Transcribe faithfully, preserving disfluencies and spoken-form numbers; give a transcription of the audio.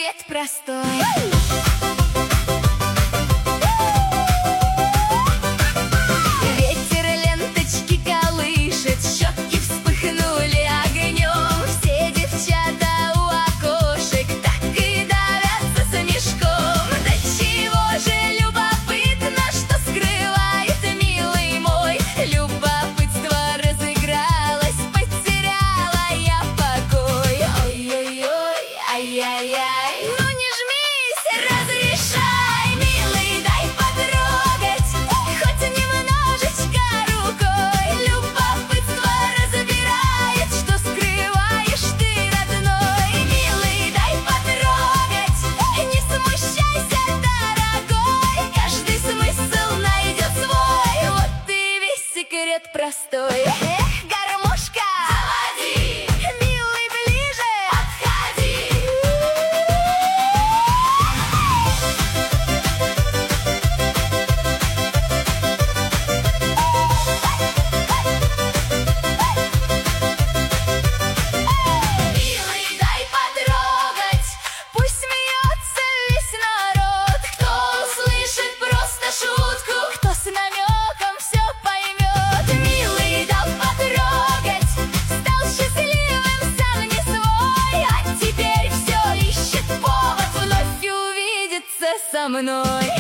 секрет простой. Ветер ленточки колышет, щеки вспыхнули огнем. Все девчата у окошек так и давятся смешком. Да чего же любопытно, что скрывает, милый мой. Любопытство разыгралось, потеряла я покой. Ой-ой-ой, ай-яй-яй. Ну не жмись, разрешай, милый, дай потрогать хоть немножечко рукой. Любопытство разбирает, что скрываешь ты, родной. Милый, дай потрогать, не смущайся, дорогой. Каждый смысл найдет свой, вот и весь секрет простой. Эх, гармошка, заводи, милый, ближе подходи. Милый, дай потрогать, пусть смеется весь народ. Кто услышит просто шутку, кто с намеком все поймет. Милый дал потрогать, стал счастливым, сам не свой. А теперь все ищет повод вновь увидеться со мной.